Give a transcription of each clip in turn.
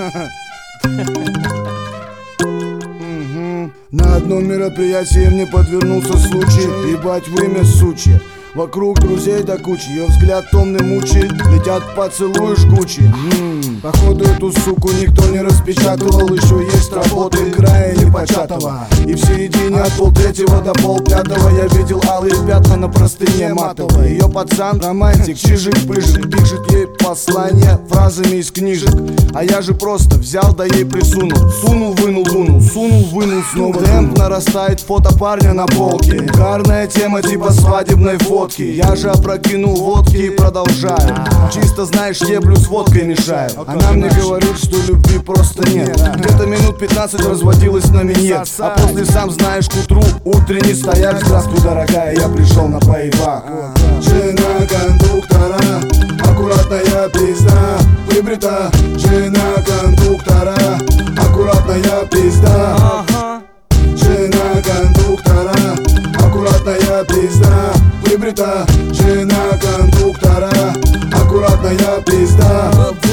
На одном мероприятии мне подвернулся случай ебать вымя сучья. Вокруг друзей до кучи, ее взгляд томный мучает. Летят поцелуи жгучие. Походу эту суку никто не распечатывал. Еще есть работы края непочатого. И в середине от полтретьего до полпятого я видел алые пятна на простыне матовой. Ее пацан романтик, чижик-пыжик, пишет ей послание фразами из книжек. А я же просто взял да ей присунул. Сунул, вынул, дунул, сунул, вынул снова. Темп нарастает, фото парня на полке. Карная тема типа свадебной фотки. Я же опрокинул водки и продолжаю. Чисто знаешь, еблю с водкой мешаю. Она мне говорит, что любви просто нет. Где-то минут 15 разводилась на минет. А после сам знаешь, к утру утренний стояк. Здравствуй, дорогая, я пришел на поебак. Жена кондуктора, аккуратная пизда, выбрита. Жена кондуктора, аккуратная пизда. Жена кондуктора, аккуратная пизда, выбрита. Жена кондуктора, аккуратная пизда.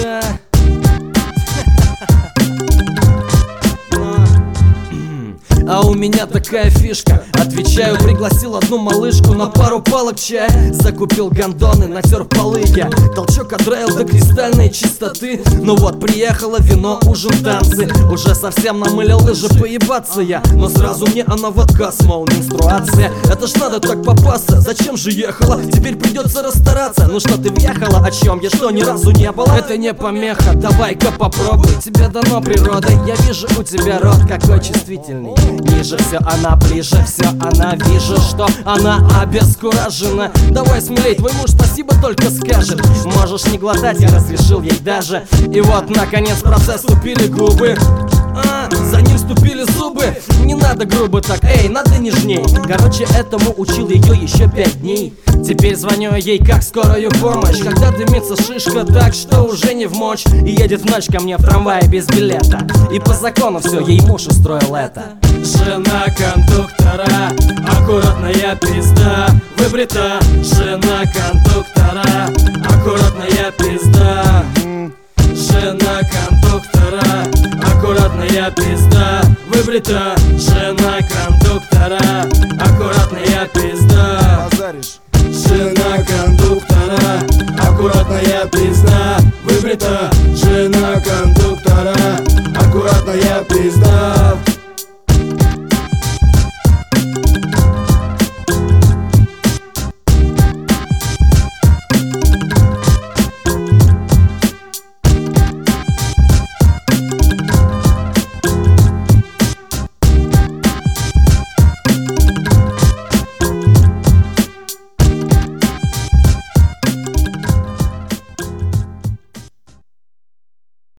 А у меня такая фишка. Отвечаю, пригласил одну малышку на пару палок чая. Закупил гондоны, натер полы я. Толчок отдраил до кристальной чистоты. Ну вот, приехало вино, ужин, танцы. Уже совсем намылил лыжи, поебаться я. Но сразу мне она в отказ, мол, менструация. Это ж надо так попасться, зачем же ехала? Теперь придется расстараться. Ну что ты въехала, о чем я что ни разу не было? Это не помеха, давай-ка попробуй. Тебе дано природой, я вижу у тебя рот какой чувствительный. Ниже все она, ближе все она. Вижу, что она обескуражена. Давай смелей, твой муж спасибо только скажет. Можешь не глотать, я разрешил ей даже. И вот, наконец, в процесс вступили губы. За ним вступили зубы. Не надо грубо так, эй, надо нежней. Короче, этому учил ее еще 5 дней. Теперь звоню ей как скорую помощь, когда дымится шишка так, что уже не в мочь. И едет ночь ко мне в трамвае без билета. И по закону все, ей муж устроил это. Жена кондуктора, аккуратная пизда, выбрита. Жена кондуктора, аккуратная пизда. Жена кондуктора, аккуратная пизда, выбрита.